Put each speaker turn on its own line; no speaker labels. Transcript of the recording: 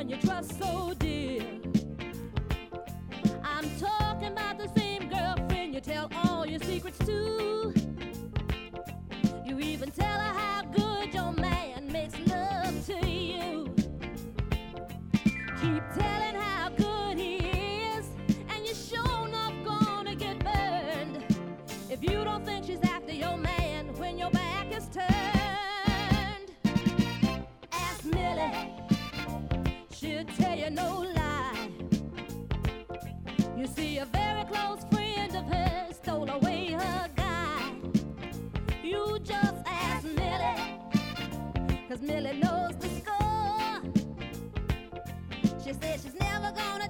one you trust so dear. I'm talking about the same girlfriend you tell all your secrets to. You even tell her how good your man makes love to you. Keep telling how good he is, and you're sure enough gonna get burned if you don't think she's after your man when your back is turned. Ask Millie, she'll tell you no lie. You see, a very close friend of hers stole away her guy. You just ask Millie, 'cause Millie knows the score. She said she's never gonna